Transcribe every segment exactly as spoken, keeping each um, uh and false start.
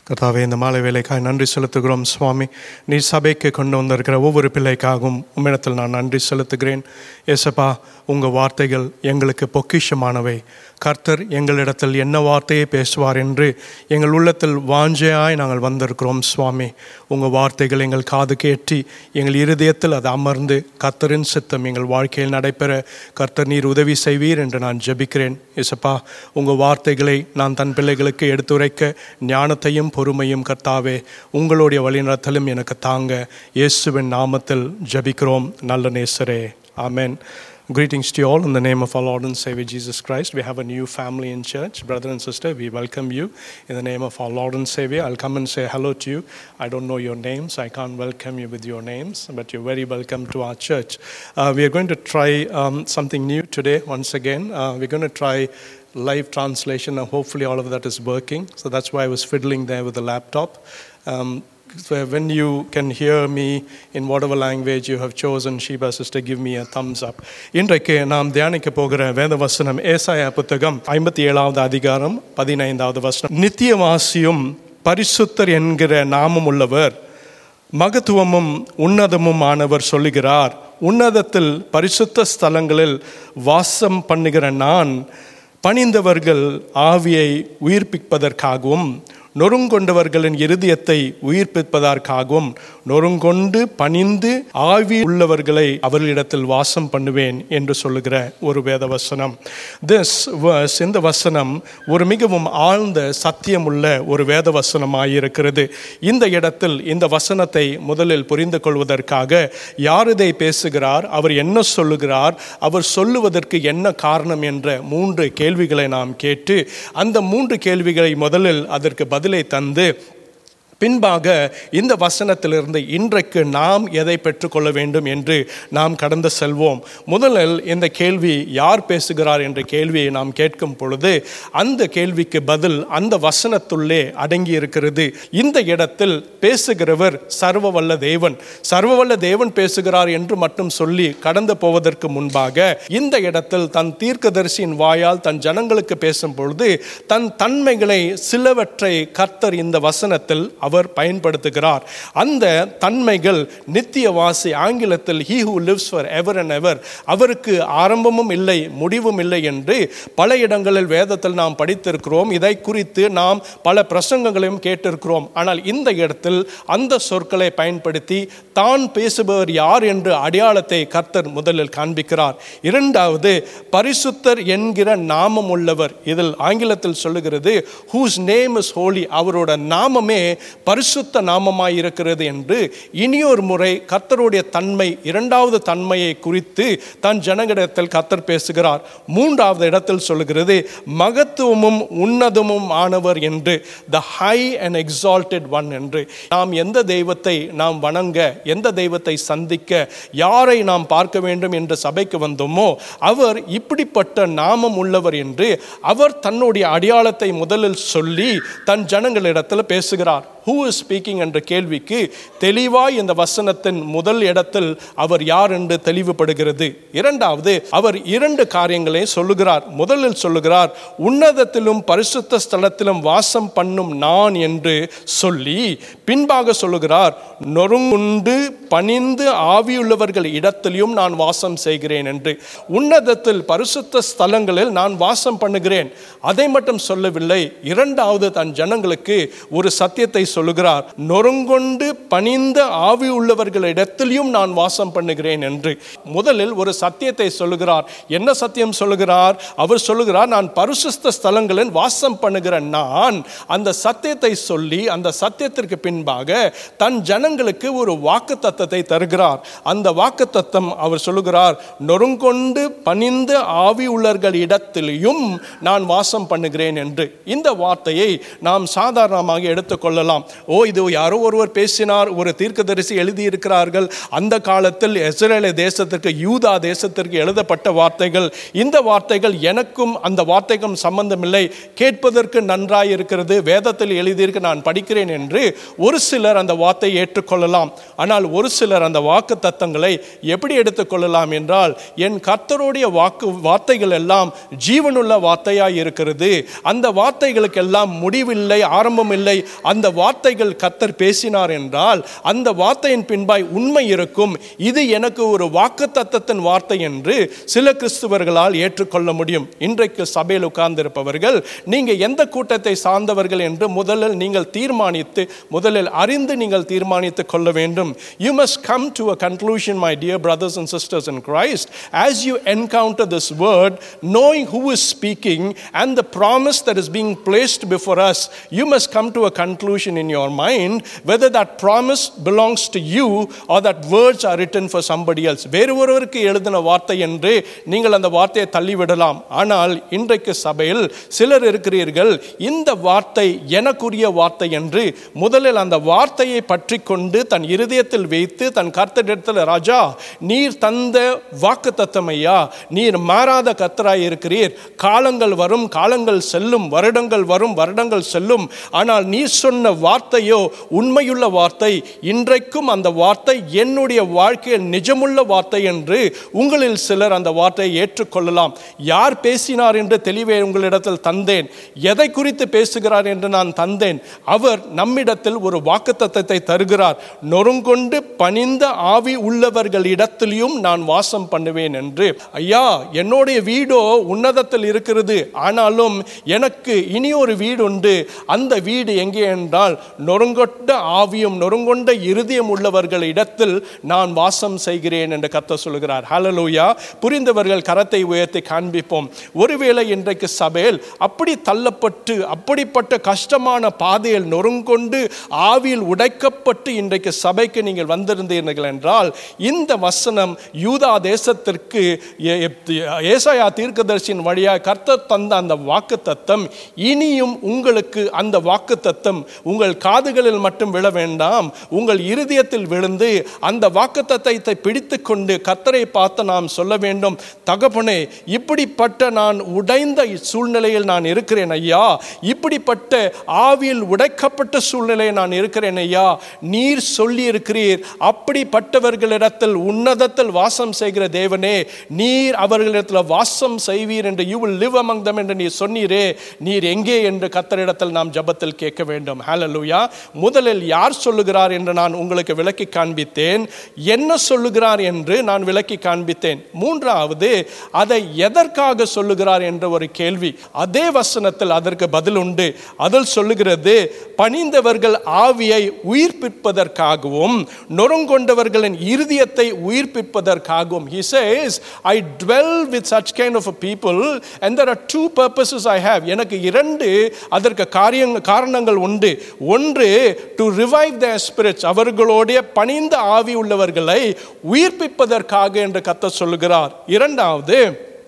கர்த்தாவே, இந்த மாலை வேலைக்காய் நன்றி செலுத்துகிறோம் சுவாமி. நீ சபைக்கு கொண்டு வந்திருக்கிற ஒவ்வொரு பிள்ளைக்காகவும் உம்மிடத்தில் நான் நன்றி செலுத்துகிறேன். ஏசப்பா, உங்கள் வார்த்தைகள் எங்களுக்கு பொக்கிஷமானவை. கர்த்தர் எங்களிடத்தில் என்ன வார்த்தையை பேசுவார் என்று எங்கள் உள்ளத்தில் வாஞ்சையாய் நாங்கள் வந்திருக்கிறோம் சுவாமி. உங்கள் வார்த்தைகள் எங்கள் காது கேட்டி எங்கள் இருதயத்தில் அது அமர்ந்து கர்த்தரின் சித்தம் எங்கள் வாழ்க்கையில் நடைபெற கர்த்தர் நீர் உதவி செய்வீர் என்று நான் ஜெபிக்கிறேன். ஏசப்பா, உங்கள் வார்த்தைகளை நான் தன் பிள்ளைகளுக்கு எடுத்துரைக்க ஞானத்தையும் பொறுமையும் கர்த்தாவே உங்களுடைய வழிநடத்தலும் எனக்கு தாங்க. இயேசுவின் நாமத்தில் ஜெபிக்கிறோம் நல்ல நேசரே, ஆமென். Greetings to you all in the name of our Lord and Savior Jesus Christ. We have a new family in church. Brother and sister, we welcome you in the name of our Lord and Savior. I'll come and say hello to you. I don't know your names. I can't welcome you with your names, but you're very welcome to our church. Uh, we are going to try um, something new today once again. Uh, we're going to try live translation, and hopefully all of that is working. So that's why I was fiddling there with the laptop. Um, So when you can hear me in whatever language you have chosen, Sheba sister, give me a thumbs up. இன்றைக்கு நாம் தியானிக்க போகிற வேத வசனம் ஏசாயா புத்தகம் ஐம்பத்தி ஏழாவது அதிகாரம் பதினைந்தாவது வசனம். நித்தியவாசியும் பரிசுத்தர் என்கிற நாமம் உள்ளவர், மகத்துவமும் உன்னதமும் ஆனவர் சொல்லுகிறார், உன்னதத்தில் பரிசுத்த ஸ்தலங்களில் வாசம் பண்ணுகிற நான் பணிந்தவர்கள் ஆவியை உயிர்ப்பிப்பதற்காகவும் நொறுங்கொண்டவர்களின் இருதயத்தை உயிர்ப்பிப்பதற்காகவும் நொறுங்கொண்டு பணிந்து ஆவி உள்ளவர்களை அவர்களிடத்தில் வாசம் பண்ணுவேன் என்று சொல்லுகிற ஒரு வேத வசனம். திஸ் verse, இந்த வசனம் ஒரு மிகவும் ஆழ்ந்த சத்தியமுள்ள ஒரு வேத வசனமாயிருக்கிறது. இந்த இடத்தில் இந்த வசனத்தை முதலில் புரிந்து கொள்வதற்காக யார் இதை பேசுகிறார், அவர் என்ன சொல்லுகிறார், அவர் சொல்லுவதற்கு என்ன காரணம் என்ற மூன்று கேள்விகளை நாம் கேட்டு அந்த மூன்று கேள்விகளை முதலில் அதற்கு பதில் தந்து பின்பாக இந்த வசனத்திலிருந்து இன்றைக்கு நாம் எதை பெற்றுக்கொள்ள வேண்டும் என்று நாம் கடந்து செல்வோம். முதலில் இந்த கேள்வி யார் பேசுகிறார் என்ற கேள்வியை நாம் கேட்கும் பொழுது அந்த கேள்விக்கு பதில் அந்த வசனத்துள்ளே அடங்கி இருக்கிறது. இந்த இடத்தில் பேசுகிறவர் சர்வவல்ல தேவன். சர்வவல்ல தேவன் பேசுகிறார் என்று மட்டும் சொல்லி கடந்து போவதற்கு முன்பாக இந்த இடத்தில் தன் தீர்க்கதரிசியின் வாயால் தன் ஜனங்களுக்கு பேசும் பொழுது தன் தன்மைகளை சிலவற்றை கர்த்தர் இந்த வசனத்தில் அவர் பயன்படுத்துகிறார். அந்த தன்மைகள் நித்தியவாசி, ஆங்கிலத்தில் he who lives for ever and ever, அவருக்கு ஆரம்பமும் இல்லை முடிவும் இல்லை என்று பல இடங்களில் வேதத்தில் நாம் படித்திருக்கிறோம். இதை குறித்து நாம் பல பிரசங்கங்களையும் கேட்டிருக்கிறோம். ஆனால் இந்த இடத்தில் அந்த சொற்களை பயன்படுத்தி தான் பேசுபவர் யார் என்று அடையாளத்தை கர்த்தர் முதலில் காண்பிக்கிறார். இரண்டாவது, பரிசுத்தர் என்கிற நாமம் உள்ளவர். இதில் ஆங்கிலத்தில் சொல்லுகிறது whose name is holy, அவரோட நாமமே பரிசுத்த நாமமாய் இருக்கிறது என்று இனியொரு முறை கர்த்தருடைய தன்மை, இரண்டாவது தன்மையை குறித்து தன் ஜனங்களிடத்தில் கர்த்தர் பேசுகிறார். மூன்றாவது இடத்தில் சொல்லுகிறது மகத்துவமும் உன்னதமும் ஆனவர் என்று, the high and exalted one என்று. நாம் எந்த தெய்வத்தை நாம் வணங்க, எந்த தெய்வத்தை சந்திக்க, யாரை நாம் பார்க்க வேண்டும் என்று சபைக்கு வந்தோமோ அவர் இப்படிப்பட்ட நாமம் உள்ளவர் என்று அவர் தன்னுடைய அடையாளத்தை முதலில் சொல்லி தன் ஜனங்களிடத்தில் பேசுகிறார். Who is speaking என்ற கேள்விக்கு தெளிவாய் இந்த வசனத்தின் முதல் இடத்தில் அவர் யார் என்று தெளிவுபடுகிறது. இரண்டாவது, அவர் இரண்டு காரியங்களை சொல்லுகிறார். முதலில் சொல்லுகிறார் உன்னதத்திலும் பரிசுத்த ஸ்தலத்திலும் வாசம் பண்ணும் நான் என்று சொல்லி பின்பாக சொல்லுகிறார் நொறுங்குண்டு பணிந்து ஆவியுள்ளவர்கள் இடத்திலும் நான் வாசம் செய்கிறேன் என்று. உன்னதத்தில் பரிசுத்த ஸ்தலங்களில் நான் வாசம் பண்ணுகிறேன், அதை மட்டும் சொல்லவில்லை. இரண்டாவது, தன் ஜனங்களுக்கு ஒரு சத்தியத்தை சொல்லுகிறார், நொறுங்கொண்டு பணிந்த ஆவி உள்ளவர்களிடத்திலும் நான் வாசம் பண்ணுகிறேன் என்று. முதலில் ஒரு சத்தியத்தை சொல்லுகிறார். என்ன சத்தியம் சொல்லுகிறார்? அவர் சொல்லுகிறார் நான் பரிசுத்த ஸ்தலங்களில் வாசம் பண்ணுகிற நான். அந்த சத்தியத்தை சொல்லி அந்த சத்தியத்திற்கு பின்பாக தன் ஜனங்களுக்கு ஒரு வாக்கு தத்தத்தை தருகிறார். அந்த வாக்கு தத்தம் அவர் சொல்லுகிறார் நொறுங்கொண்டு பணிந்த ஆவி உள்ளவர்கள் இடத்திலும் நான் வாசம் பண்ணுகிறேன் என்று. இந்த வார்த்தையை நாம் சாதாரணமாக எடுத்துக்கொள்ளலாம். ஓ இது யாரோ ஒருவர் பேசினார், ஒரு தீர்க்கதரிசி எழுதியிருக்கிறார்கள், அந்த காலத்தில் இஸ்ரவேல் தேசத்திற்கு யூதா தேசத்திற்கு எழுதப்பட்ட வார்த்தைகள், இந்த வார்த்தைகள் எனக்கும் அந்த வார்த்தைக்கும் சம்பந்தமில்லை, கேட்பதற்கு நன்றாய் இருக்கிறது, வேதத்தில் எழுதியிருக்கு, நான் படிக்கிறேன் என்று ஒரு சிலர் அந்த வார்த்தையை ஏற்றுக்கொள்ளலாம். ஆனால் ஒரு சிலர் அந்த வாக்கு தத்தங்களை எப்படி எடுத்துக்கொள்ளலாம் என்றால், என் கர்த்தருடைய வாக்கு வார்த்தைகள் எல்லாம் ஜீவனுள்ள வார்த்தையாய் இருக்கிறது, அந்த வார்த்தைகளுக்கு எல்லாம் முடிவில்லை, ஆரம்பம் இல்லை, அந்த வார்த்தைகள் கர்த்தர் பேசினார் என்றால் அந்த வார்த்தையின் பின்பாய் உண்மை இருக்கும், இது எனக்கு ஒரு வாக்கு தத்தத்தின் வார்த்தை என்று சில கிறிஸ்துவர்களால் ஏற்றுக்கொள்ள முடியும். இன்றைக்கு சபையில் உட்கார்ந்திருப்பவர்கள் நீங்க எந்த கூட்டத்தை சார்ந்தவர்கள் என்று முதலில் நீங்கள் தீர்மானித்து முதலில் அறிந்து நீங்கள் தீர்மானித்துக் கொள்ள வேண்டும். You must come to a conclusion, my dear brothers and sisters in Christ, as you encounter this word, knowing who is speaking and the promise that is being placed before us. You must come to a conclusion in your mind whether that promise belongs to you or that words are written for somebody else. வேறு ஒருவருக்கு எழுதின வார்த்தை என்று நீங்கள் அந்த வார்த்தையை தள்ளிவிடலாம். ஆனால் இன்றைக்கு சபையில் சிலர் இருக்கிறீர்கள், இந்த வார்த்தை எனக்குரிய வார்த்தை என்று முதலில் அந்த வார்த்தையை பற்றி கொண்டு தன் இருதயத்தில் வைத்து தன் கர்த்தரிடத்தில், ராஜா நீர் தந்த வாக்கு தத்தமையா, நீர் மாறாத கர்த்தராய் இருக்கிறீர், காலங்கள் வரும் காலங்கள் செல்லும், வருடங்கள் வரும் வருடங்கள் செல்லும், ஆனால் நீ சொன்ன வார்த்தையோ உண்மையுள்ள வார்த்தை, இன்றைக்கும் அந்த வார்த்தை என்னுடைய வாழ்க்கையில் நிஜமுள்ள வார்த்தை என்று உங்களில் சிலர் அந்த வார்த்தையை ஏற்றுக்கொள்ளலாம். யார் பேசினார் என்று தெளிவே உங்களிடத்தில் தந்தேன், எதை குறித்து பேசுகிறார் என்று நான் தந்தேன். அவர் நம்மிடத்தில் ஒரு வாக்குத்தத்தத்தை தருகிறார், நொறுங்கொண்டு பணிந்த ஆவி உள்ளவர்களிடத்திலும் நான் வாசம் பண்ணுவேன் என்று. ஐயா என்னுடைய வீடோ உன்னதத்தில் இருக்கிறது, ஆனாலும் எனக்கு இனி ஒரு வீடு உண்டு, அந்த வீடு எங்கே என்றால் நொறுங்கொண்ட ஆவியும் நொறுங்கொண்ட இருதயம் உள்ளவர்களிடத்தில் நான் வாசம் செய்கிறேன் என்று கர்த்தர் சொல்கிறார். ஹல்லேலூயா. புரிந்தவர்கள் கரத்தை உயர்த்தி காண்பிப்போம். ஒருவேளை இன்றைக்கு சபையில் அப்படி தள்ளப்பட்டு அப்படிப்பட்ட கஷ்டமான பாதையில் நொறுங்கொண்டு ஆவியில் உடைக்கப்பட்டு இன்றைக்கு சபைக்கு நீங்கள் வந்திருந்தீர்கள் என்றால், இந்த வசனம் யூதா தேசத்திற்கு ஏசாயா தீர்க்கதரிசியின் வழியாக கர்த்தர் தந்த அந்த வாக்குத்தத்தம் இனியும் உங்களுக்கு அந்த வாக்குத்தத்தம் உங்கள் காதுகளில் மட்டும் விழ வேண்டாம், உங்கள் இருதயத்தில் விழுந்து அந்த வாக்குத்தத்தத்தை பிடித்து கொண்டு கர்த்தரை பார்த்து நாம் சொல்ல வேண்டும், தகப்பனே இப்படிப்பட்ட நான் உடைந்த சூழ்நிலையில் நான் இருக்கிறேன் ஐயா, இப்படிப்பட்ட ஆவியில் உடைக்கப்பட்ட சூழ்நிலையில் நான் இருக்கிறேன் ஐயா, நீர் சொல்லி இருக்கிறீர் அப்படிப்பட்டவர்களிடத்தில் உன்னதத்தில் வாசம் செய்கிற தேவனே, நீர் அவர்களிடத்தில் வாசம் செய்வீர் என்று, you will live among them என்று நீர் சொன்னீரே, நீர் எங்கே என்று கர்த்தரிடத்தில் நாம் ஜெபத்தில் கேட்க வேண்டும். ஹல்லேலூயா. முதலில் யார் சொல்லுகிறார் என்று நான் உங்களுக்கு விளக்கி காண்பித்தேன், என்ன சொல்லுகிறார் என்று நான் விளக்கி காண்பித்தேன். மூன்றாவது அதை எதற்காக சொல்லுகிறார் என்ற ஒரு கேள்வி, அதே வசனத்தில் அதற்கு பதில் உண்டு. அதில் சொல்லுகிறது, பணிந்தவர்கள் ஆவியை உயிர்ப்பிப்பதற்காகவும் நொறுங்கொண்டவர்களின் இருதயத்தை உயிர்ப்பிப்பதற்காகவும். He says, I dwell with such kind of a people and there are two purposes I have. எனக்கு இரண்டு அதற்கு காரியங்கள் காரணங்கள் உண்டு. ஒன்று, to revive their spirits, அவர்களுடைய பணிந்த ஆவி உள்ளவர்களை உயிர்ப்பிப்பதற்காக என்று கர்த்தர் சொல்லுகிறார். இரண்டாவது,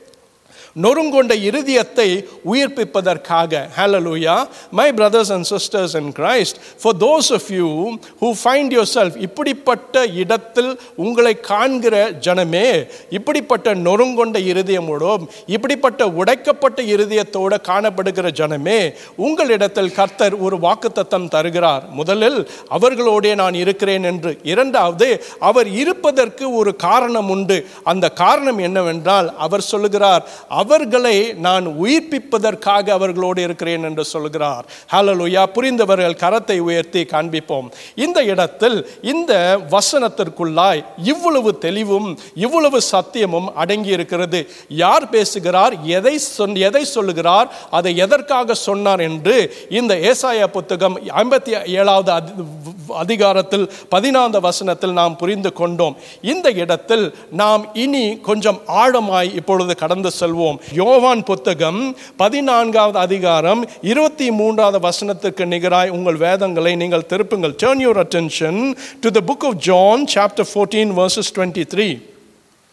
நொறுங்கொண்ட இருதயத்தை உயிர்ப்பிப்பதற்காக. Hallelujah. My brothers and sisters in Christ, for those of you who find yourself இப்படிப்பட்ட இடத்தில் உங்களை காண்கிற ஜனமே, இப்படிப்பட்ட நொறுங்கொண்ட இருதயமோடும் இப்படிப்பட்ட உடைக்கப்பட்ட இருதயத்தோடு காணப்படுகிற ஜனமே, உங்களிடத்தில் கர்த்தர் ஒரு வாக்குத்தத்தம் தருகிறார். முதலில் அவர்களோடே நான் இருக்கிறேன் என்று. இரண்டாவது, அவர் இருப்பதற்கு ஒரு காரணம் உண்டு. அந்த காரணம் என்னவென்றால், அவர் சொல்லுகிறார், அவர்களை நான் உயிர்ப்பிப்பதற்காக அவர்களோடு இருக்கிறேன் என்று சொல்கிறார். ஹல்லேலூயா. புரிந்தவர்கள் கரத்தை உயர்த்தி காண்பிப்போம். இந்த இடத்தில் இந்த வசனத்திற்குள்ளாய் இவ்வளவு தெளிவும் இவ்வளவு சத்தியமும் அடங்கி இருக்கிறது. யார் பேசுகிறார், எதை சொல் எதை சொல்லுகிறார், அதை எதற்காக சொன்னார் என்று இந்த ஏசாயா புத்தகம் ஐம்பத்தி ஏழாவது அதிகாரத்தில் பதினான்காவது வசனத்தில் நாம் புரிந்து கொண்டோம். இந்த இடத்தில் நாம் இனி கொஞ்சம் ஆழமாய் இப்பொழுது கடந்து செல்வோம். யோவான் புத்தகம் பதினான்காவது அதிகாரம் இருபத்தி மூன்றாவது வசனத்திற்கு நிகராய் உங்கள் வேதங்களை நீங்கள் திருப்புங்கள். Turn your attention to the book of John chapter fourteen verses twenty-three.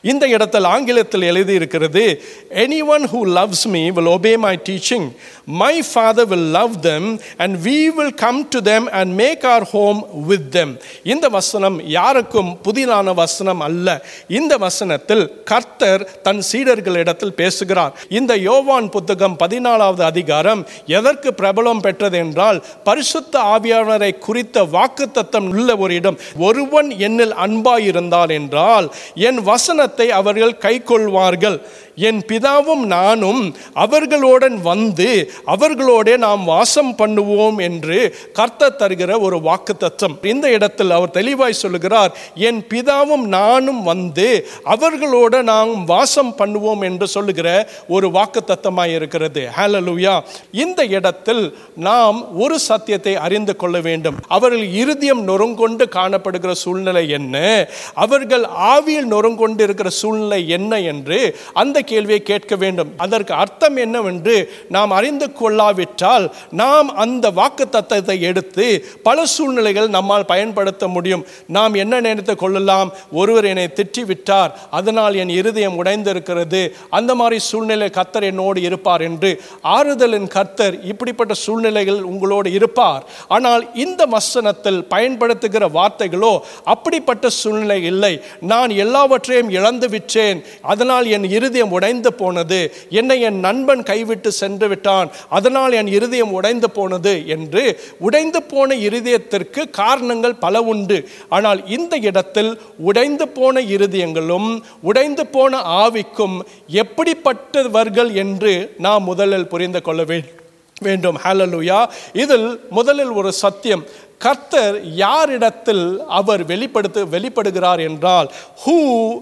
இந்த இடத்தில் ஆங்கிலத்தில் எழுதி இருக்கிறது, anyone who loves me will obey my teaching. My Father will love them and we will come to them and make our home with them. இந்த வசனம் யாருக்கும் புதிதான வசனம் அல்ல. இந்த வசனத்தில் கர்த்தர் தன் சீடர்களிடத்தில் பேசுகிறார். இந்த யோவான் புத்தகம் பதினாலாவது அதிகாரம் எதற்கு பிரபலம் பெற்றது என்றால், பரிசுத்த ஆவியானவரை குறித்த வாக்குத்தத்தம் உள்ள ஒரு இடம். ஒருவன் என்னில் அன்பாயிருந்தால் என்றால் என் வசனத்தை அவர்கள் கைக்கொள்வார்கள், என் பிதாவும் நானும் அவர்களுடன் வந்து அவர்களோட நாம் வாசம் பண்ணுவோம் என்று கர்த்தர் தருகிற ஒரு வாக்குத்தத்தம். இந்த இடத்தில் அவர் தெளிவாய் சொல்லுகிறார், என் பிதாவும் நானும் வந்து அவர்களோட நாம் வாசம் பண்ணுவோம் என்று சொல்லுகிற ஒரு வாக்குத்தத்தமாய் இருக்கிறது. ஹல்லேலூயா. இந்த இடத்தில் நாம் ஒரு சத்தியத்தை அறிந்து கொள்ள வேண்டும். அவர்கள் இருதயம் நொறுங்கொண்டு காணப்படுகிற சூழ்நிலை என்ன, அவர்கள் ஆவியில் நொறுங்கொண்டு இருக்கிற சூழ்நிலை என்ன என்று அந்த கேள்வியை கேட்க வேண்டும். அதற்கு அர்த்தம் என்னவென்று நாம் அறிந்து கொள்ளாவிட்டால் நாம் அந்த வாக்குத்தத்தத்தை எடுத்து பல சூழ்நிலைகள் நம்மால் பயன்படுத்த முடியும். நாம் என்ன நினைத்து கொள்ளலாம், ஒருவர் என்னை திட்டிவிட்டார், அதனால் என் இருதயம் உடைந்திருக்கிறது, அந்த மாதிரி சூழ்நிலை கர்த்தர் என்னோடு இருப்பார் என்று. ஆறுதலின் கர்த்தர் இப்படிப்பட்ட சூழ்நிலைகள் உங்களோடு இருப்பார். ஆனால் இந்த வசனத்தில் பயன்படுத்துகிற வார்த்தைகளோ அப்படிப்பட்ட சூழ்நிலை இல்லை. நான் எல்லாவற்றையும் இழந்து விட்டேன், அதனால் என் இருதயம் உடைந்து போனது, என்னை என் நண்பன் கைவிட்டு சென்று விட்டான், அதனால் என் இருதயம் உடைந்து போனது என்று. உடைந்து போன இருதயத்திற்கு காரணங்கள் பல உண்டு. ஆனால் இந்த இடத்தில் உடைந்து போன இருதயங்களும் உடைந்து போன ஆவிக்கும் எப்படிப்பட்டவர்கள் என்று நாம் முதலில் புரிந்து கொள்ள வேண்டும். ஹல்லேலூயா. இதில் முதலில் ஒரு சத்தியம், கர்த்தர் யாரிடத்தில் அவர் வெளிப்படுத்த வெளிப்படுகிறார் என்றால், who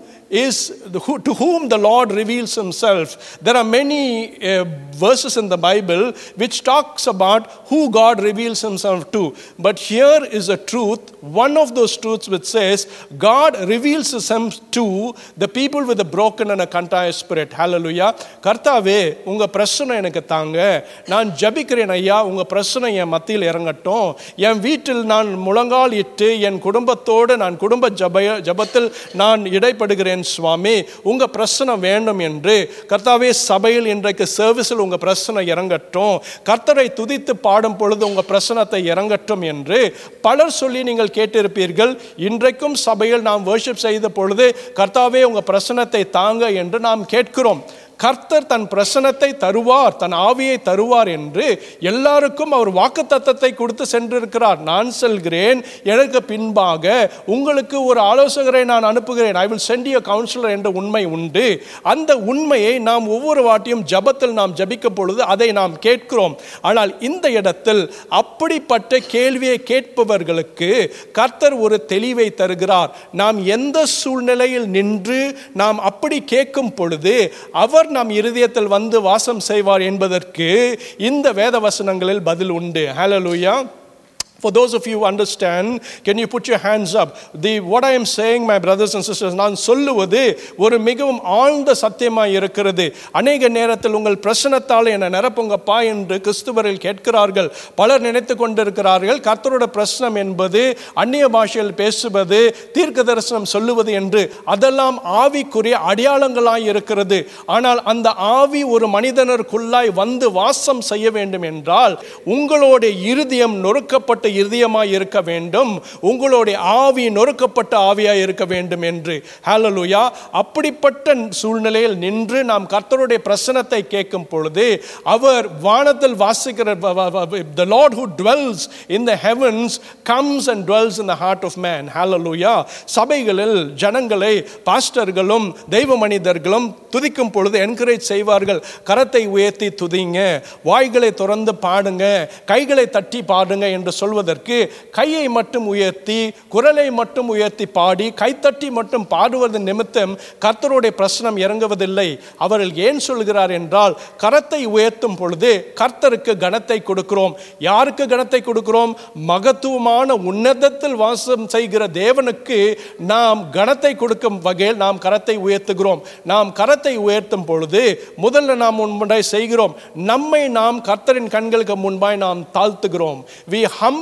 is who, to whom the Lord reveals himself. There are many uh, verses in the Bible which talks about who God reveals himself to, but here is a truth, one of those truths which says God reveals himself to the people with a broken and a contrite spirit. Hallelujah. கர்த்தாவே, உங்க பிரச்சனை எனக்கு தாங்க, நான் ஜெபிக்கிறேன் ஐயா, உங்க பிரச்சனை என் மத்தியில் இறங்கட்டும், என் வீட்டில் நான் முழங்கால் இட்டு என் குடும்பத்தோடு நான் குடும்ப ஜப ஜபத்தில் நான் இடைப்படுகிறேன் சுவாமி, உங்க பிரச்சனை வேண்டும் என்று. கர்த்தாவே, சபையில் இன்றைக்கு சர்வீஸில் உங்க பிரச்சனை இறங்கட்டும், கர்த்தரை துதித்து பாடும் பொழுது உங்க பிரச்சனத்தை இறங்கட்டும் என்று பலர் சொல்லி நீங்கள் கேட்டிருப்பீர்கள். இன்றைக்கும் சபையில் நாம் வர்ஷிப் செய்த பொழுது கர்த்தாவே உங்க பிரச்சனத்தை தாங்க என்று நாம் கேட்கிறோம். கர்த்தர் தன் பிரசனத்தை தருவார், தன் ஆவியை தருவார் என்று எல்லாருக்கும் அவர் வாக்குத்தத்தத்தை கொடுத்து சென்றிருக்கிறார். நான் செல்கிறேன், எனக்கு பின்பாக உங்களுக்கு ஒரு ஆலோசகரை நான் அனுப்புகிறேன், I will send you counsellor என்ற உண்மை உண்டு. அந்த உண்மையை நாம் ஒவ்வொரு வாட்டியும் ஜபத்தில் நாம் ஜபிக்கும் பொழுது அதை நாம் கேட்கிறோம். ஆனால் இந்த இடத்தில் அப்படிப்பட்ட கேள்வியை கேட்பவர்களுக்கு கர்த்தர் ஒரு தெளிவை தருகிறார். நாம் எந்த சூழ்நிலையில் நின்று நாம் அப்படி கேட்கும் பொழுது அவர் நம் இருதயத்தில் வந்து வாசம் செய்வார் என்பதற்கு இந்த வேத வசனங்களில் பதில் உண்டு. ஹல்லேலூயா. For those of you who understand, can you put your hands up? The what I am saying, my brothers and sisters, நான் சொல்லுவது ஒரு மிகவும் ஆழ்ந்த சத்தியமாய் இருக்கிறது. அநேக நேரத்தில் உங்கள் பிரச்சனத்தால் என்னை நிரப்புங்கப்பா என்று கிறிஸ்துவர்கள் கேட்கிறார்கள். பலர் நினைத்து கொண்டிருக்கிறார்கள் கர்த்தரோட பிரச்சனம் என்பது அந்நிய பாஷையில் பேசுவது, தீர்க்க தரிசனம் சொல்லுவது என்று. அதெல்லாம் ஆவிக்குரிய அடையாளங்களாய் இருக்கிறது. ஆனால் அந்த ஆவி ஒரு மனிதனுக்குள்ளாய் வந்து வாசம் செய்ய வேண்டும் என்றால் உங்களுடைய இருதயம் நொறுக்கப்பட்ட இருதயமாய் இருக்க வேண்டும், உங்களுடைய ஆவி நொறுக்கப்பட்ட ஆவியாய் இருக்க வேண்டும் என்று. ஹல்லேலூயா. அப்படிப்பட்ட சூழ்நிலையில் நின்று நாம் கர்த்தருடைய பிரசன்னத்தை கேட்கும் பொழுது அவர் வானத்தில் வாசிக்கிற the Lord who dwells in the heavens comes and dwells in the heart of man. Hallelujah. சபைகளில் ஜனங்களை பாஸ்டர்களும் தெய்வ மனிதர்களும் துதிக்கும் பொழுது என்கரேஜ் செய்வார்கள். கரத்தை உயர்த்தி துதிங்க, வாய்களை திறந்து பாடுங்க, கைகளை தட்டி பாடுங்க என்று சொல்வதற்கு கையை மட்டும் உயர்த்தி குரலை மட்டும் உயர்த்தி பாடி கைத்தட்டி மட்டும் பாடுவது நிமித்தம் கர்த்தருடைய பிரசனம் இறங்குவதில்லை. அவர்கள் ஏன் சொல்கிறார் என்றால் கரத்தை உயர்த்தும் பொழுது கர்த்தருக்கு கனத்தை கொடுக்கிறோம். யாருக்கு கனத்தை கொடுக்கிறோம்? மகத்துவமான உன்னதத்தில் வாசம் செய்கிற தேவனுக்கு நாம் கனத்தை கொடுக்கும் வகையில் நாம் கரத்தை உயர்த்துகிறோம். நாம் கரத்தை உயர்த்தும் பொழுது முதல்ல நாம் முன்பாய் செய்கிறோம், நம்மை நாம் கர்த்தரின் கண்களுக்கு முன்பாய் நாம் தாழ்த்துகிறோம். We humble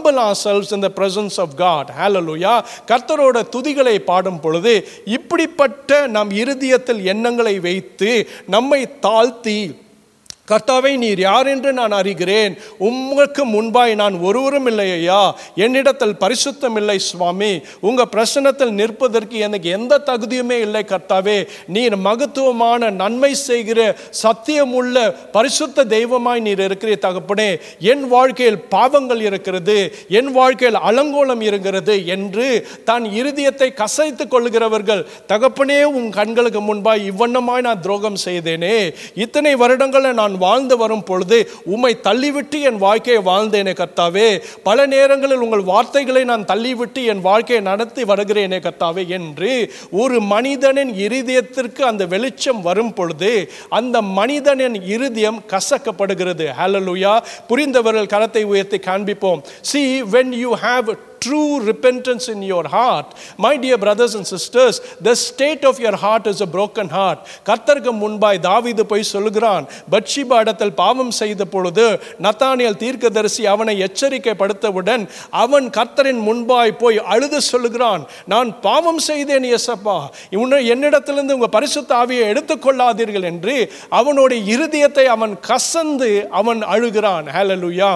humble ourselves in the presence of God. Hallelujah. கர்த்தரோட துதிகளை பாடும் பொழுது இப்படிப்பட்ட நம் இருதயத்தில் எண்ணங்களை வைத்து நம்மை தாழ்த்தி, கர்த்தாவே நீர் யார் என்று நான் அறிகிறேன், உமக்கு முன்பாய் நான் ஒருவரும் இல்லை ஐயா, என்னிடத்தில் பரிசுத்தம் இல்லை சுவாமி, உங்க பிரசன்னத்தில் நிற்பதற்கு எனக்கு எந்த தகுதியுமே இல்லை கர்த்தாவே, நீர் மகத்துவமான நன்மை செய்கிற சத்தியமுள்ள பரிசுத்த தெய்வமாய் நீர் இருக்கிறீர் தகப்பனே, என் வாழ்க்கையில் பாவங்கள் இருக்கிறது, என் வாழ்க்கையில் அலங்கோலம் இருக்கிறது என்று தான் இருதயத்தை கசைத்து கொள்கிறவர்கள், தகப்பனே உன் கண்களுக்கு முன்பாய் இவ்வண்ணமாய் நான் துரோகம் செய்தேனே, இத்தனை வருடங்களை நான் வாழ்ந்து வரும் பொழுது உம்மை தள்ளிவிட்டு என் வாழ்க்கையை வாழ்ந்தேனே கர்த்தாவே, பல நேரங்களில் உங்கள் வார்த்தைகளை நான் தள்ளிவிட்டு என் வாழ்க்கையை நடத்தி வருகிறேனே கர்த்தாவே என்று ஒரு மனிதனின் இருதயத்திற்கு அந்த வெளிச்சம் வரும் பொழுது அந்த மனிதனின் இருதயம் கசக்கப்படுகிறது. ஹல்லேலூயா. புரிந்தவர்கள் கரத்தை உயர்த்தி காண்பிப்போம். See, when you have true repentance in your heart, my dear brothers and sisters, the state of your heart is a broken heart. கர்த்தருக்கு முன்பாய் தாவீது போய் சொல்கிறான், பத்ஷிபா இடத்தில் பாவம் செய்த பொழுது நத்தானியேல் தீர்க்கதரிசி அவனை எச்சரிக்கைப்படுத்தவுடன் அவன் கர்த்தரின் முன்பாய் போய் அழுது சொல்லுகிறான், நான் பாவம் செய்தேன் இயேசப்பா, என்னிடத்திலிருந்து உங்க பரிசுத்த ஆவியை எடுத்துக்கொள்ளாதீர்கள் என்று அவனுடைய இருதயத்தை அவன் கசந்து அவன் அழுகிறான். ஹல்லேலூயா.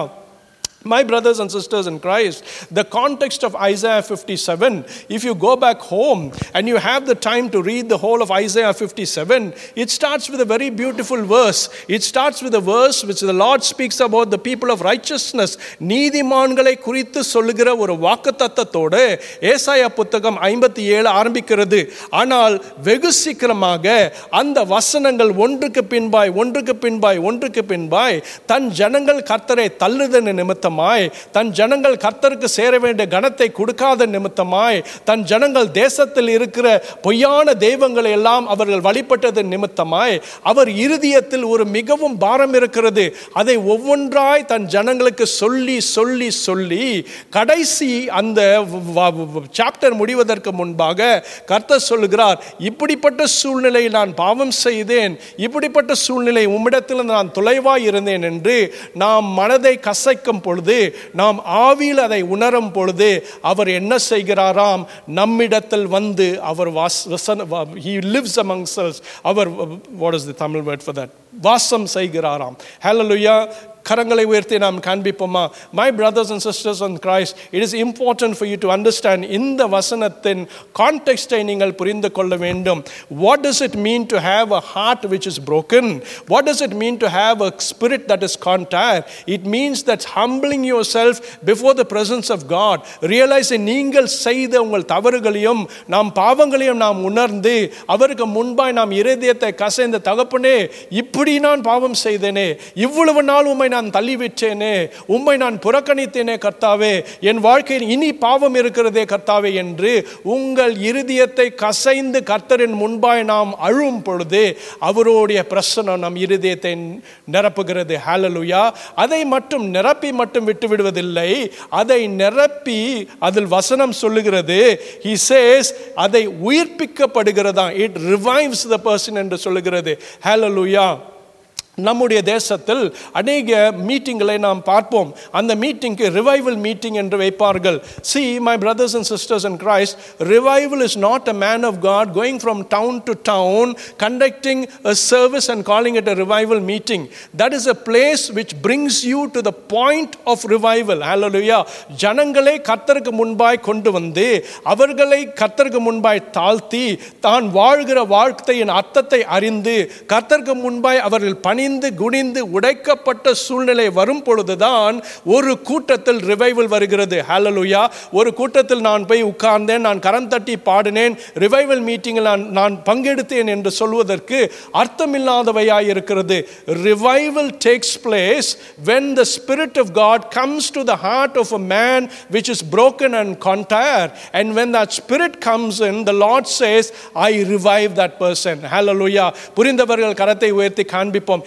My brothers and sisters in Christ, the context of Isaiah fifty-seven, if you go back home and you have the time to read the whole of Isaiah fifty-seven, it starts with a very beautiful verse. It starts with a verse which the Lord speaks about the people of righteousness. நீதிமான்களை குறித்து சொல்லுகிற ஒரு வாக்குத்தத்தத்தோடு ஏசாயா புத்தகம் ஐம்பத்தி ஏழு ஆரம்பிக்கிறது. ஆனால் வெகு சீக்கிரமாக அந்த வசனங்கள் ஒன்றுக்கு பின்பாய் ஒன்றுக்கு பின்பாய் ஒன்றுக்கு பின்பாய் தன் ஜனங்கள் கர்த்தரை தள்ளுதல் நிமித்தம், தன் ஜனங்கள் கர்த்தருக்கு சேர வேண்டிய கனத்தை கொடுக்காத நிமித்தமாய், தன் ஜனங்கள் தேசத்தில் இருக்கிற பொய்யான தெய்வங்களை எல்லாம் அவர்கள் வழிபட்டது நிமித்தமாய் அவர் இருதயத்தில் ஒரு மிகவும் பாரம் இருக்கிறது. அதை ஒவ்வொன்றாய் தன் ஜனங்களுக்கு சொல்லி சொல்லி சொல்லி கடைசி அந்த சாப்டர் முடிவதற்கு முன்பாக கர்த்தர் சொல்லுகிறார், இப்படிப்பட்ட சூழ்நிலையில் நான் பாவம் செய்தேன், இப்படிப்பட்ட சூழ்நிலை உம்மிடத்தில் நான் தொலைவாய் இருந்தேன் என்று நாம் மனதை கசைக்கும் பொழுது, நாம் ஆவியில் அதை உணரும் பொழுது அவர் என்ன செய்கிறாராம், நம்மிடத்தில் வந்து அவர் he lives amongst us. Our, what is the Tamil word for that, வாசம் செய்கிறாராம். ஹல்லேலூயா. கரங்களை உயர்த்தி நாம் காண்பிப்போமா? My brothers and sisters in Christ, it is important for you to understand இந்த வசனத்தின் கான்டெக்ஸ்டை நீங்கள் புரிந்து கொள்ள வேண்டும். What does it mean to have a heart which is broken? What does it mean to have a spirit that is contrite? It means that humbling yourself before the presence of God, realizing நீங்கள் செய்த உங்கள் தவறுகளையும் நாம் பாவங்களையும் நாம் உணர்ந்து அவருக்கு முன்பாய் நாம் இருதயத்தை கசைந்த, தகப்பனே இப்படி நான் பாவம் செய்தேனே, இவ்வளவு நாள் உம்மை நான் தள்ளிவிட்டேனே, உம்மை நான் புறக்கணித்தேனே கர்த்தாவே, என் வாழ்க்கையில் இனி பாவம் இருக்கிறதே கர்த்தாவே என்று உங்கள் இருதயத்தை கசைந்து கர்த்தரின் முன்பாய் நாம் அழும் பொழுது அவருடைய பிரசன்னம் நம் இருதயத்தை நிரப்புகிறது. ஹல்லேலூயா. அதை மட்டும் நிரப்பி மட்டும் விட்டு விடுவதில்லை, அதை நிரப்பி அதில் வசனம் சொல்லுகிறது, he says அதை உயிர்ப்பிக்கப்படுகிறதா, it revives the person என்று சொல்லுகிறது. ஹல்லேலூயா. நம்முடைய தேசத்தில் அநேக மீட்டிங்களை நாம் பார்ப்போம். அந்த மீட்டிங்க்கு ரிவைவல் மீட்டிங் என்று வைப்பார்கள். See, my brothers and sisters in Christ, revival is not a man of God going from town to town conducting a service and calling it a revival meeting. That is a place which brings you to the point of revival. Hallelujah. ஜனங்களை கர்த்தருக்கு முன்பாய் கொண்டு வந்து அவர்களை கர்த்தருக்கு முன்பாய் தாழ்த்தி தான் வாழ்கிற வாழ்க்கையின் அர்த்தத்தை அறிந்து கர்த்தருக்கு முன்பாய் அவர்கள் பணி குனிந்து உடைக்கப்பட்ட சூழ்நிலை வரும் பொழுதுதான் ஒரு கூட்டத்தில் ரிவைவல் வருகிறது. ஹல்லேலூயா. ஒரு கூட்டத்தில் நான் போய் உட்கார்ந்தேன், நான் கரம் தட்டி பாடினேன், ரிவைவல் மீட்டிங்கில் நான் நான் பங்கெடுத்தேன் என்று சொல்வதற்கு அர்த்தமில்லாதவையாய் இருக்கிறது. Revival takes place when the Spirit of God comes to the heart of a man which is broken and contrite, and when that Spirit comes in, the Lord says, I revive that person. Hallelujah. புரிந்தவர்கள் கரத்தை உயர்த்தி காண்பிப்போம்.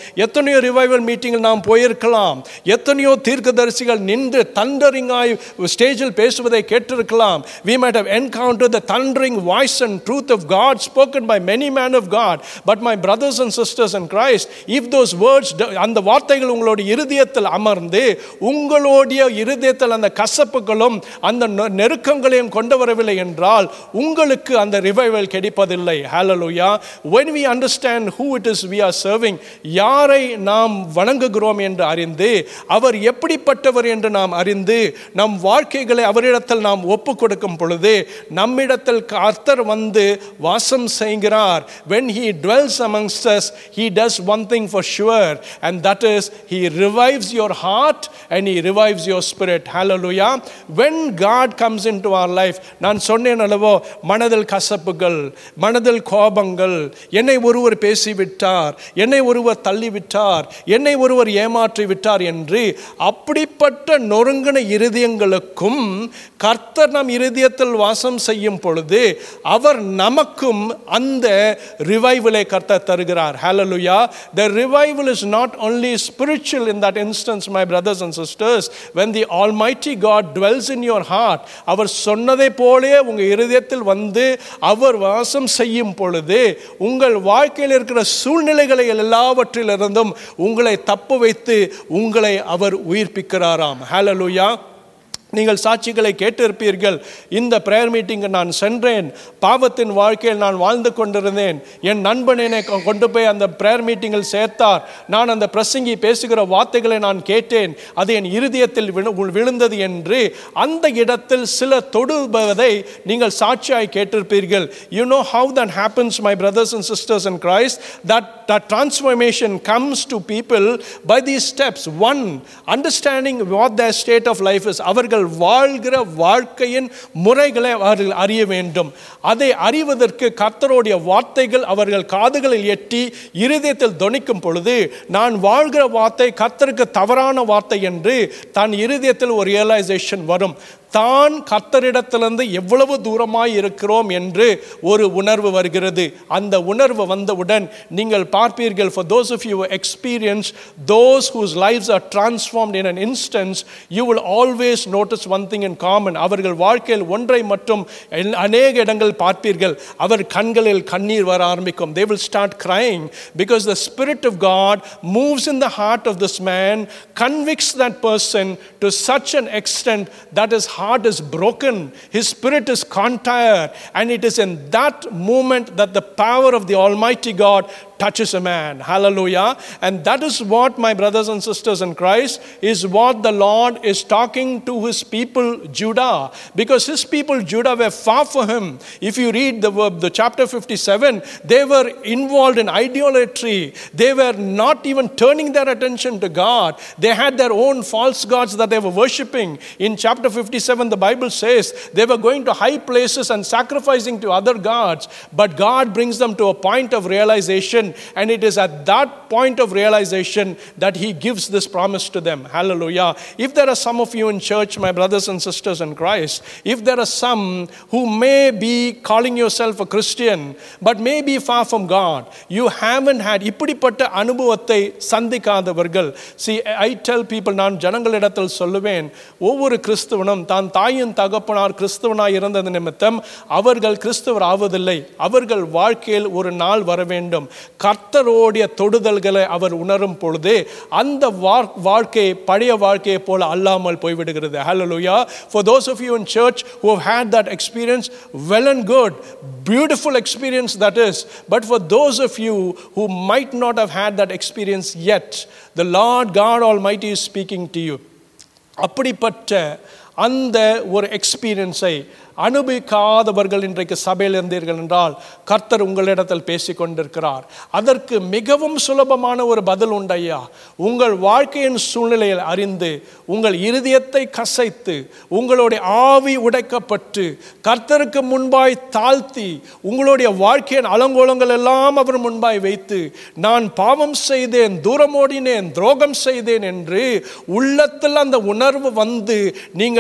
எத்தனையோ revival மீட்டிங்கில் நாம் போயிருக்கலாம். எத்தனையோ தீர்க்கதரிசிகள் நின்று தண்டரிங்காய் ஸ்டேஜில் பேசுவதை கேட்டிருக்கலாம். We might have encountered the thundering voice and truth of God spoken by many men of God. But my brothers and sisters in Christ, if those words, அந்த வார்த்தைகள் உங்களுடைய இருதயத்தில் அமர்ந்து உங்களுடைய இருதயத்தில் அந்த கசப்புகளும் அந்த நெருக்கங்களையும் கொண்டு வரவில்லை என்றால் உங்களுக்கு அந்த ரிவைவல் கிடைப்பதில்லை. Hallelujah. When we understand who it is we are serving, யாரை நாம் வணங்குகிறோம் என்று அறிந்து அவர் எப்படிப்பட்டவர் என்று நாம் அறிந்து நம் வாழ்க்கைகளை அவரிடத்தில் நாம் ஒப்பு கொடுக்கும் பொழுது நம்மிடத்தில் கர்த்தர் வந்து வாசம் செய்கிறார். When he dwells amongst us, he does one thing for sure, and that is he revives your heart and he revives your spirit. Hallelujah. When God comes into our life, நான் சொன்னேன் அல்லவோ, மனதில் கசப்புகள், மனதில் கோபங்கள், என்னை ஒருவர் பேசிவிட்டார், என்னை ஒருவர் தள்ளிவிட்டார், என்னை ஒருவர் ஏமாற்றி விட்டார் என்று அப்படிப்பட்ட நொறுங்கின இருதயங்களுக்கும் கர்த்தர் நம் இருதயத்தில் வாசம் செய்யும் பொழுது அவர் நமக்கும் அந்த ரிவைவலை கர்த்தர் தருகிறார். Hallelujah. The revival is not only spiritual in that instance, my brothers and sisters. When the Almighty God dwells in your heart, அவர் சொன்னதை போலே உங்க இருதயத்தில் வந்து அவர் வாசம் செய்யும் பொழுது உங்கள் வாழ்க்கையில் இருக்கிற சூழ்நிலைகளை எல்லாவற்றிலிருந்தும் உங்களை தப்பு வைத்து உங்களை அவர் உயிர்ப்பிக்கிறாராம். Hallelujah. நீங்கள் சாட்சிகளை கேட்டிருப்பீர்கள். இந்த பிரேயர் மீட்டிங்கு நான் சென்றேன், பாவத்தின் வாழ்க்கையில் நான் வாழ்ந்து கொண்டிருந்தேன், என் நண்பன் என்னை கொண்டு போய் அந்த பிரேயர் மீட்டிங்கில் சேர்த்தார், நான் அந்த பிரசங்கி பேசுகிற வார்த்தைகளை நான் கேட்டேன், அது என் இருதயத்தில் விழுந்தது என்று அந்த இடத்தில் சில தொடுவதை நீங்கள் சாட்சியாய் கேட்டிருப்பீர்கள். You know how that happens, my brothers and sisters in Christ, that that transformation comes to people by these steps. One, understanding what their state of life is. அவர்கள் வாழ்கிற வாழ்க்கையின் முறைகளை அவர்கள் அறிய வேண்டும். அதை அறிவதற்கு கர்த்தருடைய வார்த்தைகள் அவர்கள் காதுகளில் எட்டி இருதயத்தில் தொனிக்கும் பொழுது நான் வாழ்கிற வார்த்தை கர்த்தருக்கு தவறான வார்த்தை என்று தன் இருதயத்தில் ஒரு ரியலைசேஷன் வரும். தான் கர்த்தரிடத்திலிருந்து எவ்வளவு தூரமாய் இருக்கிறோம் என்று ஒரு உணர்வு வருகிறது. அந்த உணர்வு வந்தவுடன் நீங்கள் பார்ப்பீர்கள், for those of you who experience those whose lives are transformed in an instance, you will always notice one thing in common. அவர்கள் வாழ்க்கையில் ஒன்றை மட்டும் அநேக இடங்கள் பார்ப்பீர்கள், அவர் கண்களில் கண்ணீர் வர ஆரம்பிக்கும். They will start crying because the Spirit of God moves in the heart of this man, convicts that person to such an extent that his heart is broken, his spirit is contrite, and it is in that moment that the power of the Almighty God touches a man. Hallelujah. And that is what, my brothers and sisters in Christ, is what the Lord is talking to his people Judah, because his people Judah were far from him. If you read the, the chapter fifty-seven, they were involved in idolatry. They were not even turning their attention to God. They had their own false gods that they were worshipping. In chapter fifty-seven, the Bible says they were going to high places and sacrificing to other gods. But God brings them to a point of realization, and it is at that point of realization that he gives this promise to them. Hallelujah. If there are some of you in church, my brothers and sisters in Christ, if there are some who may be calling yourself a Christian but may be far from God, you haven't had இப்படிப்பட்ட அனுபவத்தை சந்திக்காதவர்கள். See, I tell people, நான் ஜனங்களிடத்தில் சொல்லுவேன், ஒவ்வொரு கிறிஸ்துவனும் தான் தாயின் தகப்பனார் கிறிஸ்துவனாய் இருந்தது நிமித்தம் அவர்கள் கிறிஸ்துவர் ஆவதில்லை. அவர்கள் வாழ்க்கையில் ஒரு நாள் வர வேண்டும், கர்த்தருடைய தொடுதல்களை அவர் உணரும் பொழுது அந்த வாழ்க்கை பழைய வாழ்க்கையை போல அல்லாமல் போய்விடுகிறது. Hallelujah. For those of you in church who have had that experience, well and good, beautiful experience that is. But for those of you who might not have had that experience yet, the Lord God Almighty is speaking to you. அப்படிப்பட்ட அந்த ஒரு எக்ஸ்பீரியன்ஸை அனுபவிக்காதவர்கள் இன்றைக்கு சபையில் இருந்தீர்கள் என்றால் கர்த்தர் உங்களிடத்தில் பேசிக் கொண்டிருக்கிறார். அதற்கு மிகவும் சுலபமான ஒரு பதில் உண்டையா. உங்கள் வாழ்க்கையின் சூழ்நிலையில் அறிந்து உங்கள் இருதயத்தை கசைத்து உங்களுடைய ஆவி உடைக்கப்பட்டு கர்த்தருக்கு முன்பாய் தாழ்த்தி உங்களுடைய வாழ்க்கையின் அலங்கோலங்கள் எல்லாம் அவர் முன்பாய் வைத்து நான் பாவம் செய்தேன், தூரம் ஓடினேன், துரோகம் செய்தேன் என்று உள்ளத்தில் அந்த உணர்வு வந்து நீங்கள்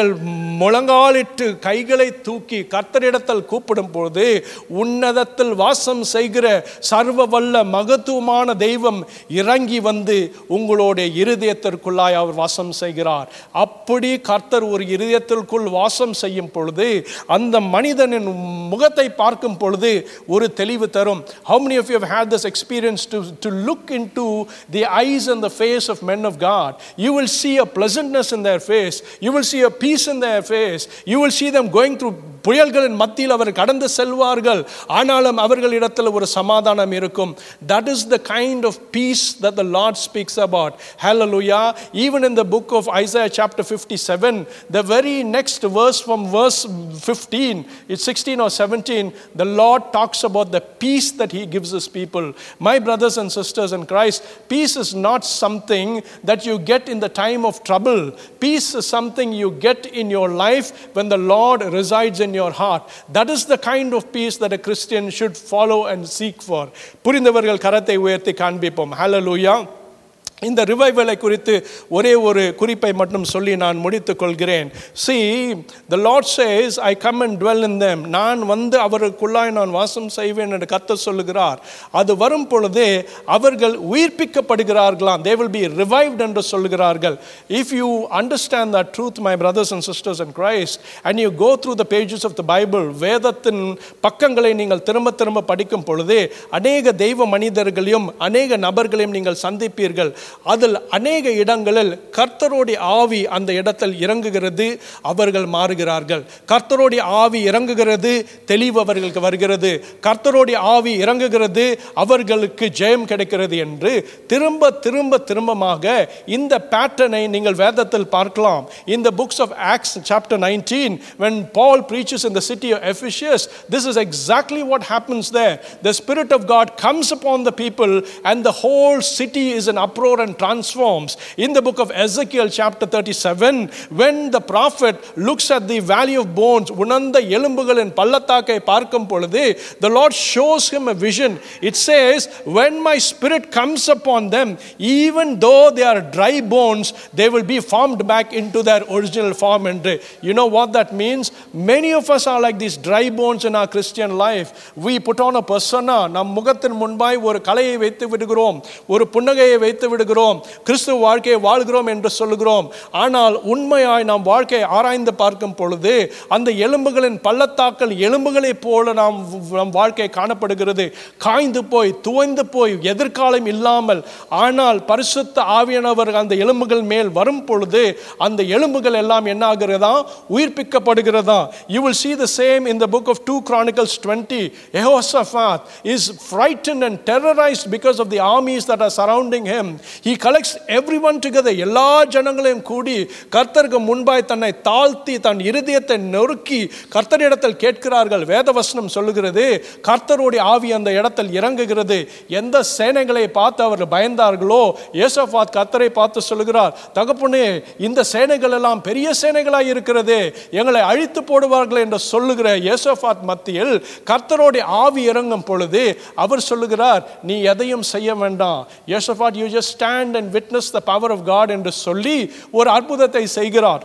நீங்கள் முழங்காலிட்டு கைகளை தூக்கி கர்த்தரிடத்தில் கூப்பிடும் பொழுது உன்னதத்தில் வாசம் செய்கிற சர்வ வல்ல மகத்துவமான தெய்வம் இறங்கி வந்து உங்களுடைய இருதயத்திற்குள்ளாய் அவர் வாசம் செய்கிறார். அப்படி கர்த்தர் ஒரு இருதயத்திற்குள் வாசம் செய்யும் பொழுது அந்த மனிதனின் முகத்தை பார்க்கும் பொழுது ஒரு தெளிவு தரும். How many of you have had this experience to, to look into the eyes and the face of men of God? You will see a pleasantness in their face. You will see a peace in their face. You will see them going through புயல்களின் மத்தியில் அவர் கடந்து செல்வார்கள். ஆனாலும் அவர்களிடத்தில் ஒரு சமாதானம் இருக்கும். That is the kind of peace that the Lord speaks about. Hallelujah. Even in the book of Isaiah chapter fifty-seven, the very next verse from verse fifteen, it's sixteen or seventeen, the Lord talks about the peace that he gives his people. My brothers and sisters in Christ, peace is not something that you get in the time of trouble. Peace is something you get in your life when the Lord resides in your heart. That is the kind of peace that a Christian should follow and seek for. புரிந்தவர்கள் கரத்தை உயர்த்தி காண்பிப்போம். Hallelujah. இந்த ரிவைவலை குறித்து ஒரே ஒரு குறிப்பை மட்டும் சொல்லி நான் முடித்துக் கொள்கிறேன். See, the Lord says, I come and dwell in them. நான் வந்து அவர்களுக்குள்ளாய் நான் வாசம் செய்வேன் என்று கர்த்தர் சொல்லுகிறார். அது வரும் பொழுது அவர்கள் உயிர்ப்பிக்கப்படுகிறார்களாம். They will be revived என்று சொல்லுகிறார்கள். If you understand that truth, my brothers and sisters in Christ, and you go through the pages of the Bible, வேதத்தின் பக்கங்களை நீங்கள் திரும்ப திரும்ப படிக்கும் பொழுது அநேக தெய்வ மனிதர்களையும் அநேக நபர்களையும் நீங்கள் சந்திப்பீர்கள். அதில் அநேக இடங்களில் கர்த்தருடைய ஆவி அந்த இடத்தில் இறங்குகிறது, அவர்கள் மாறுகிறார்கள். கர்த்தருடைய ஆவி இறங்குகிறது, தெளிவு அவர்களுக்கு வருகிறது. கர்த்தருடைய ஆவி இறங்குகிறது, அவர்களுக்கு ஜெயம் கிடைக்கிறது என்று திரும்ப திரும்ப திரும்பமாக இந்த பேட்டர்னை நீங்கள் வேதத்தில் பார்க்கலாம். In the books of Acts chapter nineteen, when Paul preaches in the city of Ephesus, this is exactly what happens there. The Spirit of God comes upon the people and the whole city is in uproar and transforms. In the book of Ezekiel chapter thirty-seven, when the prophet looks at the valley of bones, உணர்ந்த எலும்புகளின் பள்ளத்தாக்கை பார்க்கும் பொழுது the Lord shows him a vision. It says, when my spirit comes upon them, even though they are dry bones, they will be formed back into their original form. And you know what that means? Many of us are like these dry bones in our Christian life. We put on a persona. நம் முகத்தின் முன்பாய் ஒரு கலையை வைத்து விடுகிறோம், ஒரு புன்னகையை வைத்து விடுகிறோம், கிறிஸ்துவ வாழ்க்கையை வாழ்கிறோம் என்று சொல்லுகிறோம். ஆனால் உண்மையாய் நாம் வாழ்க்கையை ஆராய்ந்து பார்க்கும் பொழுது அந்த எலும்புகளின் பள்ளத்தாக்கள் எலும்புகளை போல நாம் நம் வாழ்க்கை காணப்படுகிறது. காய்ந்து போய் துவைந்து போய் எதிர்காலம் இல்லாமல். ஆனால் பரிசுத்த ஆவியானவர் அந்த எலும்புகள் மேல் வரும் பொழுது அந்த எலும்புகள் எல்லாம் என்ன ஆகிறதா? உயிர்ப்பிக்கப்படுகிறதா. You will see the same in the book of two Chronicles twenty. Jehoshaphat is frightened and terrorized because of the armies that are surrounding him. He collects everyone together. எல்லா ஜனங்களையும் கூடி கர்த்தருக்கு முன்பாய் தன்னை தாழ்த்தி தன் இருதயத்தை நொறுக்கி கர்த்தரிடத்தில் கேட்கிறார்கள். வேதவசனம் சொல்லுகிறது, கர்த்தருடைய ஆவி அந்த இடத்தில் இறங்குகிறது. எந்த சேனைகளை பார்த்து அவர்கள் பயந்தார்களோ, யோசபாத் கர்த்தரை பார்த்து சொல்லுகிறார், தகப்பனே, இந்த சேனைகள் எல்லாம் பெரிய சேனைகளாய் இருக்கிறது, எங்களை அழித்து போடுவார்கள் என்று சொல்லுகிற யோசபாத் மத்தியில் கர்த்தருடைய ஆவி இறங்கும் பொழுது அவர் சொல்லுகிறார், நீ எதையும் செய்ய வேண்டாம் யோசபாத், you just stand and witness the power of God என்று சொல்லி ஒரு அற்புதத்தை செய்கிறார்.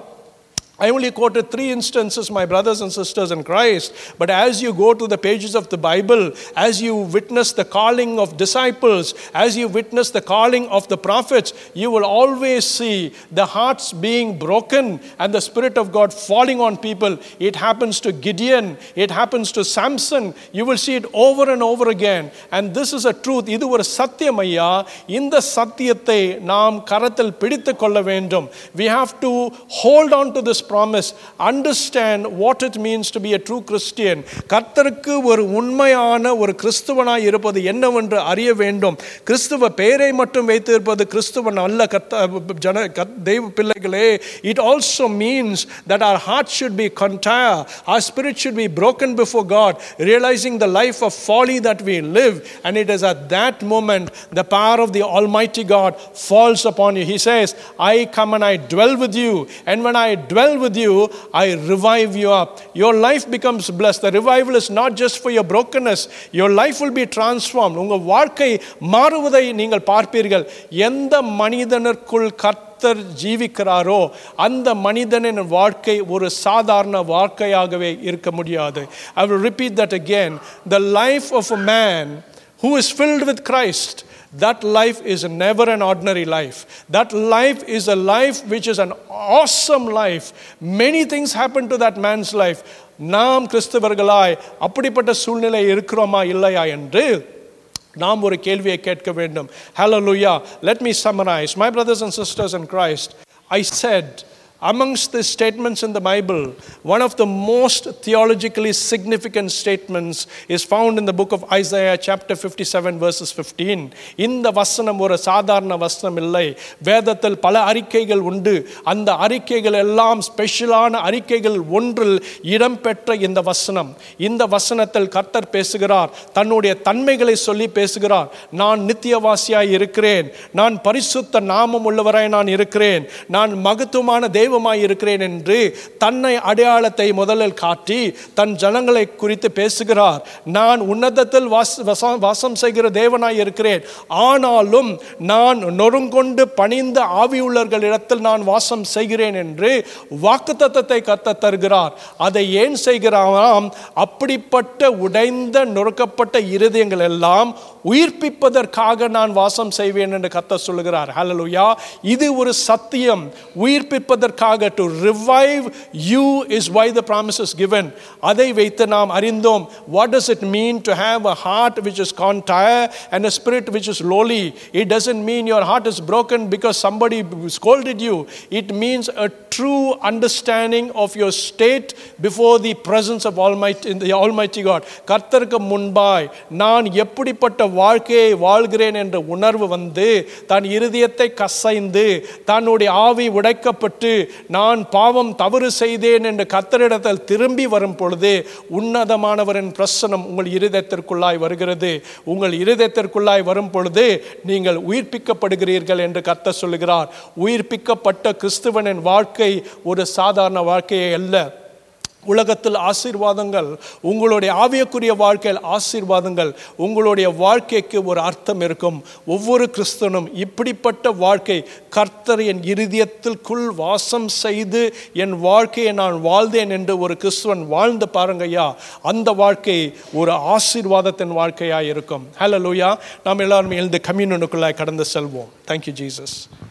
I only quoted three instances, my brothers and sisters in Christ. But as you go to the pages of the Bible, as you witness the calling of disciples, as you witness the calling of the prophets, you will always see the hearts being broken and the Spirit of God falling on people. It happens to Gideon. It happens to Samson. You will see it over and over again. And this is a truth. இது ஒரு சத்தியம் ஐயா. இந்த சத்தியத்தை நாம் கரத்தில் பிடித்து கொள்ள வேண்டும். We have to hold on to this promise. Understand what it means to be a true Christian. கர்த்தருக்கு ஒரு உண்மையான ஒரு கிறிஸ்துவனாய் இருப்பது என்னவென்று அறிய வேண்டும். கிறிஸ்துவ பெயரை மட்டும் வைத்து இருப்பது கிறிஸ்துவன் அல்ல ஜன தெய்வ பிள்ளைகளே. It also means that our heart should be contrite, our spirit should be broken before God, realizing the life of folly that we live, and it is at that moment the power of the Almighty God falls upon you. He says, I come and I dwell with you, and when I dwell with you, I revive you up. Your life becomes blessed. The revival is not just for your brokenness. Your life will be transformed. உங்கள் வாழ்க்கை மாறுவதை நீங்கள் பார்ப்பீர்கள். எந்த மனிதனுக்குள் கர்த்தர் ஜீவிக்கிறாரோ அந்த மனிதனின் வாழ்க்கை ஒரு சாதாரண வாழ்க்கையாகவே இருக்க முடியாது. I will repeat that again. The life of a man who is filled with Christ, that life is never an ordinary life. That life is a life which is an awesome life. Many things happen to that man's life. நாம் கிறிஸ்தவர்களாய் அப்படிப்பட்ட சூழ்நிலை இருக்கிறோமா இல்லையா என்று நாம் ஒரு கேள்வியை கேட்க வேண்டும். Hallelujah. Let me summarize. My brothers and sisters in Christ, I said, amongst the statements in the Bible, one of the most theologically significant statements is found in the book of Isaiah chapter fifty-seven verses fifteen. இந்த வசனம் ஒரு சாதாரண வசனம் இல்லை. வேதத்தில் பல அறிக்கைகள் உண்டு. அந்த அறிக்கைகள் எல்லாம் ஸ்பெஷலான அறிக்கைகள் ஒன்றில் இடம்பெற்ற இந்த வசனம். இந்த வசனத்தில் கர்த்தர் பேசுகிறார். தன்னுடைய தன்மைகளை சொல்லி பேசுகிறார். நான் நித்தியவாசியாய் இருக்கிறேன். நான் பரிசுத்த நாமம் உள்ளவராய் நான் இருக்கிறேன். நான் மகத்துவமான தேவ இருக்கிறேன் என்று தன்னை அடையாளத்தை முதலில் காட்டி தன் ஜனங்களை குறித்து பேசுகிறார். நான் உன்னதத்தில் வாசம் செய்கிற தேவனாய் இருக்கிறேன். ஆனாலும் நான் நொறுங்கொண்டு பணிந்த ஆவியுள்ளவர்களிடத்தில் நான் வாசம் செய்கிறேன் என்று வாக்குத்தத்தத்தை கர்த்தர் தருகிறார். அதை ஏன் செய்கிறாராம்? அப்படிப்பட்ட உடைந்த நொறுக்கப்பட்ட இருதயங்கள் எல்லாம் உயிர்ப்பிப்பதற்காக நான் வாசம் செய்வேன் என்று கர்த்தர் சொல்லுகிறார். ஹல்லேலூயா. இது ஒரு சத்தியம். உயிர்ப்பிப்பதற்காக, to revive you is why the promise is given. அதை வைத்து நாம் அறிந்தோம். What does it mean to have a heart which is contrite and a spirit which is lowly? It doesn't mean your heart is broken because somebody scolded you. It means a true understanding of your state before the presence of Almighty, the Almighty God. கர்த்தருக்கு முன்பாய் நான் எப்படிப்பட்ட வாழ்க்கையை வாழ்கிறேன் என்ற உணர்வு வந்து தன் இருதயத்தை கசைந்து தன்னுடைய ஆவி உடைக்கப்பட்டு நான் பாவம் தவறு செய்தேன் என்று கர்த்தரிடத்தில் திரும்பி வரும் பொழுது உன்னதமானவரின் பிரசன்னம் உங்கள் இருதயத்திற்குள்ளாய் வருகிறது. உங்கள் இருதயத்திற்குள்ளாய் வரும் பொழுது நீங்கள் உயிர்ப்பிக்கப்படுகிறீர்கள் என்று கர்த்தர் சொல்லுகிறார். உயிர்ப்பிக்கப்பட்ட கிறிஸ்துவனின் வாழ்க்கை ஒரு சாதாரண வாழ்க்கையே அல்ல. உலகத்தில் ஆசீர்வாதங்கள், உங்களுடைய ஆவியக்குரிய வாழ்க்கையில் ஆசீர்வாதங்கள், உங்களுடைய வாழ்க்கைக்கு ஒரு அர்த்தம் இருக்கும். ஒவ்வொரு கிறிஸ்தவனும் இப்படிப்பட்ட வாழ்க்கை, கர்த்தர் என் இருதயத்திற்குள் வாசம் செய்து என் வாழ்க்கையை நான் வாழ்ந்தேன் என்று ஒரு கிறிஸ்தவன் வாழ்ந்து பாருங்கய்யா, அந்த வாழ்க்கை ஒரு ஆசீர்வாதத்தின் வாழ்க்கையாக இருக்கும். ஹல்லேலூயா. நாம் எல்லாருமே எழுந்து கம்யூனியனுக்குள்ளாய் கடந்து செல்வோம். Thank you Jesus.